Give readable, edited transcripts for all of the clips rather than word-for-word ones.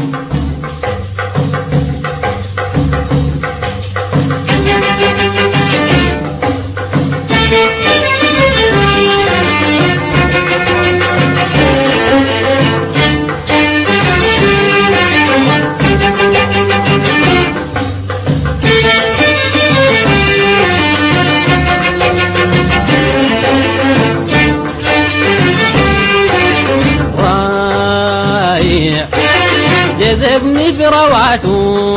جذبني بروعته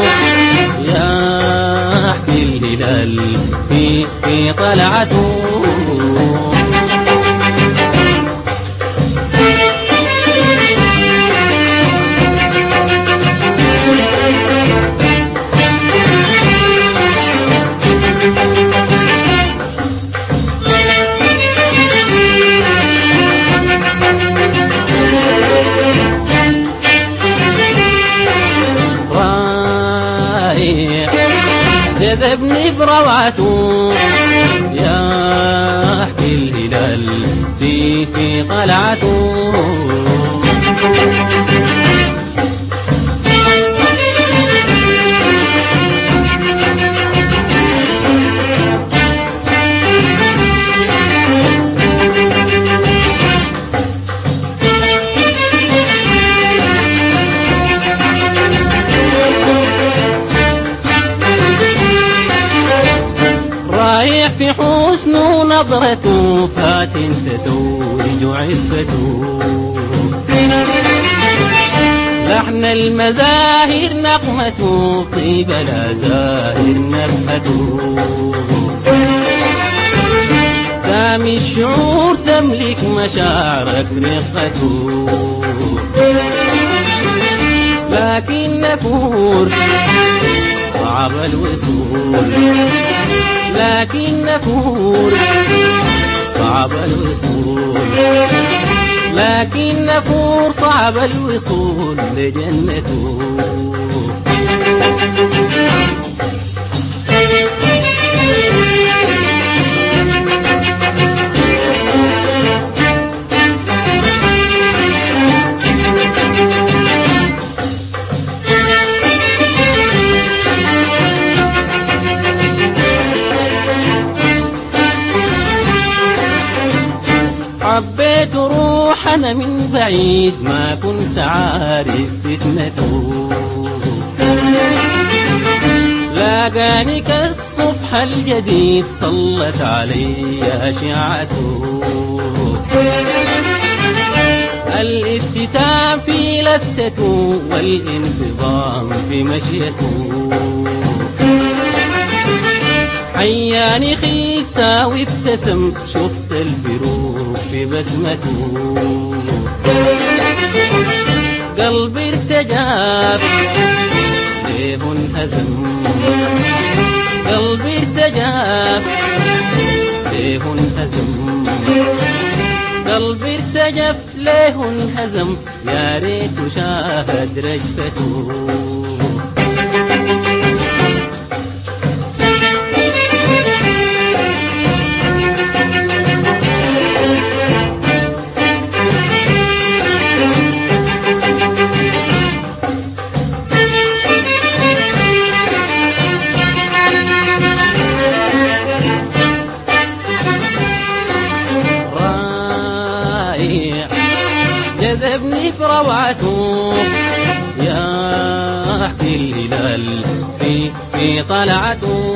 يحكي الهلال في طلعته. جذبني بروعته يحكي الهلال في طلعته. رايح في حسنه نظرته فاتن تتوج عفته. لحن المزاهر نقمته طيب الأزاهر نفحته. سامي الشعور تملك مشاعرك رقته. لكن نفور صعب الوصول. لكن نفور صعب الوصول. لكن نفور صعب الوصول لجنته. حبيت روح أنا من بعيد ما كنت عارف فتنته. لاقاني كالصبح الجديد صلت علي أشعته. الافتتان في لفتته والانتظام في مشيته. حياني خيسا وابتسم شفت الفروق في بسمته. قلبي ارتجف ليه انهزم. قلبي ارتجف ليه انهزم. قلبي ارتجف ليه انهزم. يا ريت شاهد رجفته. جذبني بروعته يحكي الهلال في طلعته.